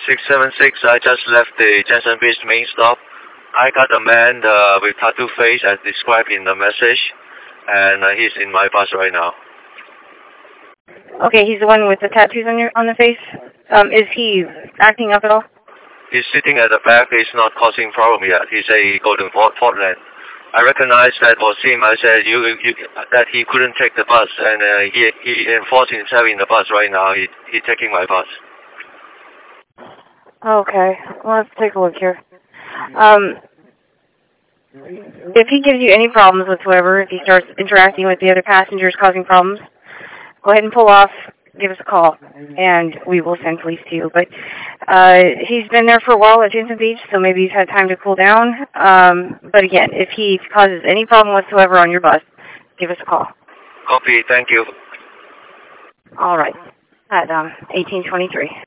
676, I just left the Jensen Beach main stop. I got a man with tattoo face as described in the message, and he's in my bus right now. Okay, he's the one with the tattoos on the face? Is he acting up at all? He's sitting at the back. He's not causing problem yet. He's a Golden Portland. I recognized that was him. I said that he couldn't take the bus, and he enforced himself in the bus right now. He's taking my bus. Okay, well, let's take a look here. If he gives you any problems whatsoever, if he starts interacting with the other passengers causing problems, go ahead and pull off, give us a call, and we will send police to you. But he's been there for a while at Jensen Beach, so maybe he's had time to cool down. But again, if he causes any problem whatsoever on your bus, give us a call. Copy, thank you. All right, at 1823.